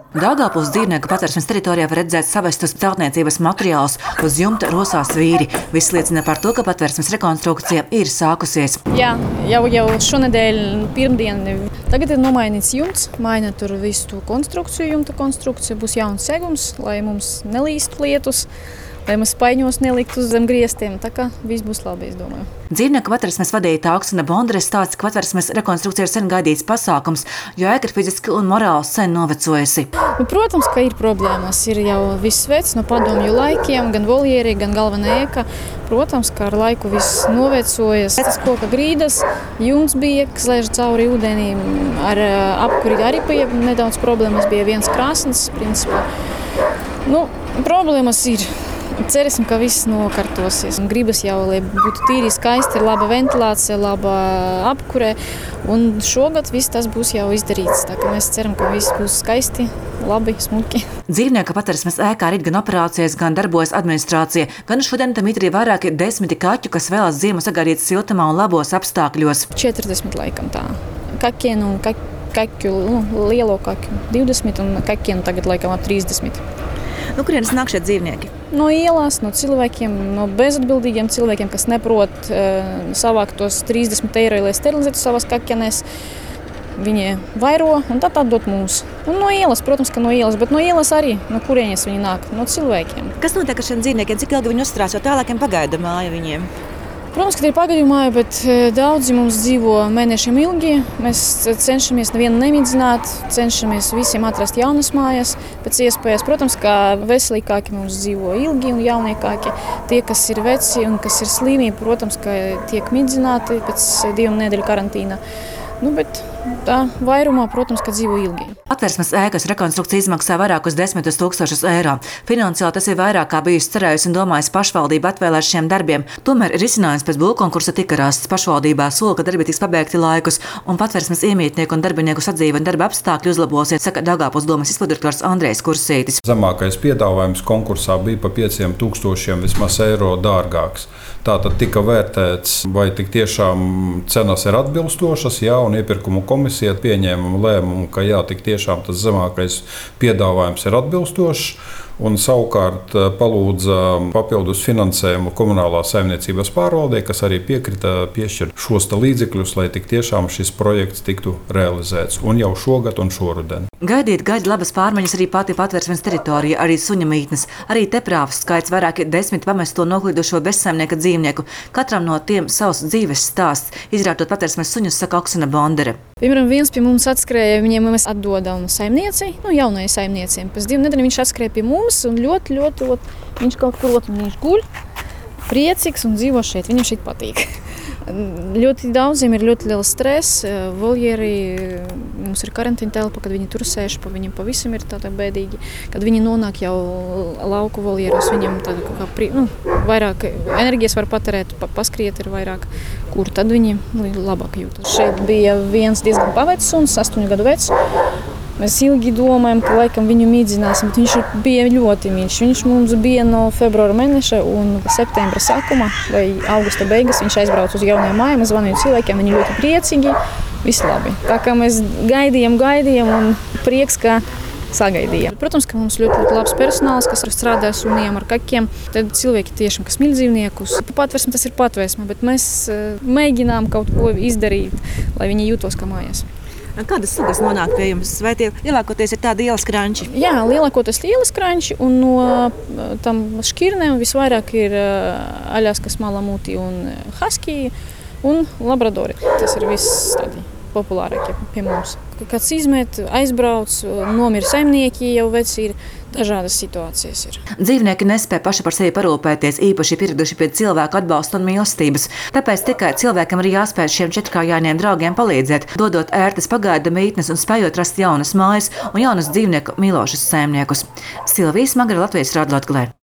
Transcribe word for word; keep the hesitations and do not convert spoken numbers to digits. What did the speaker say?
Daugavpils dzīvnieku patvērsmes teritorijā var redzēt savestus celtniecības materiālus, uz jumta rosās vīri. Viss liecina par to, ka patvērsmes rekonstrukcija ir sākusies. Jā, jau, jau šonedēļ pirmdien. Tagad ir nomainīts jumts, maina tur visu to konstrukciju, jumta konstrukciju, būs jauns segums, lai mums nelīstu lietus, lai mēs spaiņos neliktu zem griestiem. Tā kā viss būs labi, es domāju. Dzīvnieku patvērsmes vadītāja Oksana Bondare stāsta, ka patvērsmes rekonstrukcija ir sen gaidīts pasākums, jo ēka ir fiziski un morāli sen novecojusi. Nu, protams, ka ir problēmas. Ir jau viss vecs no padomju laikiem, gan voljeri, gan galvenā ēka. Protams, ka ar laiku viss novecojas. Vecas koka grīdas, jumts bija, kas lēž cauri ūdenī. Ar apkuri arī bija nedaudz problēmas, bija viens krāsns, principā. Nu, problēmas ir. Cerēsim, ka viss nokārtosies. Gribas jau, lai būtu tīri, skaisti, ir laba ventilācija, laba apkure. Un šogad viss tas būs jau izdarīts. Tā kā mēs ceram, ka viss būs skaisti, labi, smuki. Dzīvnieku patvērsmes ēkā ir gan operācijas, gan darbojas administrācija. Gan šodien tam ir arī vairāki desmiti kaķu, kas vēlas ziemu sagaidīt siltumā un labos apstākļos. četrdesmit laikam tā. Kaķienu un kaķu, nu, lielo kaķu divdesmit un kaķienu tagad laikam ap trīsdesmit. No kurienes nāk šie dzīvnieki? No ielās, no cilvēkiem, no bezatbildīgiem cilvēkiem, kas neprot uh, savākt tos trīsdesmit eiro, lai sterilizētu savas kaķenes. Viņi vairo un tad atdot mums. Un no ielas, protams, ka no ielas, bet no ielas arī, no kurienes viņi nāk, no cilvēkiem. Kas notiek ar šiem dzīvniekiem? Cik ilgi viņi uzturās, jo tālākiem pagaida māja viņiem? Protams, ka ir pagaidu māja, bet daudzi mums dzīvo mēnešiem ilgi. Mēs cenšamies nevienu nemidzināt, cenšamies visiem atrast jaunas mājas pēc iespējas. Protams, ka veselīgāki mums dzīvo ilgi un jauniekāki. Tie, kas ir veci un kas ir slimi, protams, ka tiek midzināti pēc divu nedēļu karantīna. Nu, bet tā vairumā, protams, ka dzīvo ilgi. Patvērsmes ēkas rekonstrukcija izmaksā vairākus desmitus tūkstošus eiro. Finansiāli tas ir vairāk kā bijusi cerējusi un domājusi pašvaldība atvēlēt šiem darbiem. Tomēr risinājums pēc būvkonkursa tika rasts. Pašvaldībā sola, ka darbi tiks pabeigti laikus un patvērsmes iemītnieku un darbinieku sadzīve un darba apstākļi uzlabosies, saka Daugavpils domas izpildirektors Andrejs Kursītis. Zemākais piedāvājums konkursā bija pa pieciem tūkstošiem vismaz eiro dārgāks. Tātad tika vērtēts, vai tik tiešām cenas ir atbilstošas, jā, un iepirkumu komisija pieņēma lēmumu, ka jā, tik tiešām tas zemākais piedāvājums ir atbilstošs. Un savukārt palūdza papildus finansējumu komunālā saimniecības pārvaldē, kas arī piekrita piešķirt šos līdzekļus, lai tik tiešām šis projekts tiktu realizēts. Un jau šogad un šoruden. Gaidīt gaida labas pārmaiņas arī pati patvērsmes teritorija, arī suņa mītnes. Arī te prāvas skaits vairāki desmit pamesto noklidušo bezsaimnieka dzīvnieku. Katram no tiem savs dzīves stāsts. Izrādot patvērsmes suņus, saka Oksana Bondare. Piemēram, viens pie mums atskrēja, viņiem mēs atdodam saimniecei, nu jaunai saimniecei. Pēc divu nedēļu viņš atskrēja pie mums un ļoti, ļoti, ļoti, viņš kaut kur otru viņš guļ, priecīgs un dzīvo šeit, viņam šeit patīk. Ļoti daudziem ir ļoti liels stress, voljeri, mums ir karantīna telpa, kad viņi tur sēž, pa viņiem pavisam ir tāda bēdīgi. Kad viņi nonāk jau lauku voljeros, viņiem tāda kaut kā, nu, vairāk enerģijas var patērēt, pa, paskriet ir vairāk, kur tad viņi nu, labāk jūtas. Šeit bija viens diezgan pavecs suns, astoņu gadu vecs. Mēs ilgi domājam, ka laikam viņu mīdzināsim, bet viņš bija ļoti mīļš. Viņš mums bija no februāra mēneša un septembra sākuma vai augusta beigas. Viņš aizbrauca uz jaunajām mājām, zvanīja cilvēkiem, viņi ļoti priecīgi, viss labi. Tā kā mēs gaidījām, gaidījām un prieks, ka sagaidījām. Protams, ka mums ļoti, ļoti labs personāls, kas strādā suniem ar kaķiem. Tad cilvēki tiešām, kas mīl dzīvniekus. Patvērsme tas ir patvērsme, bet mēs mēģinām kaut ko izdarīt, lai viņi jūtos kā mājās. Kādas sugas nonāk pie jums? Vai tie lielākoties ir tādi ielas kranči? Jā, lielākoties ielas kranči un no tam šķirnēm visvairāk ir aļaskas malamuti un haskiji un labradori. Tas ir viss tādi populārākie pie mums. Kāds izmet, aizbrauc, nomir saimnieki, jau veci ir. Dažādas situācijas ir. Dzīvnieki nespēja paši par sevi parūpēties, īpaši pieraduši pie cilvēku atbalsta un mīlestības. Tāpēc tikai cilvēkam ir jāspēj šiem četrkājāniem draugiem palīdzēt, dodot ērtas pagaida mītnes un spējot rast jaunas mājas un jaunus dzīvnieku mīlošus saimniekus. Silvija Smagra, Latvijas radio Latgalē.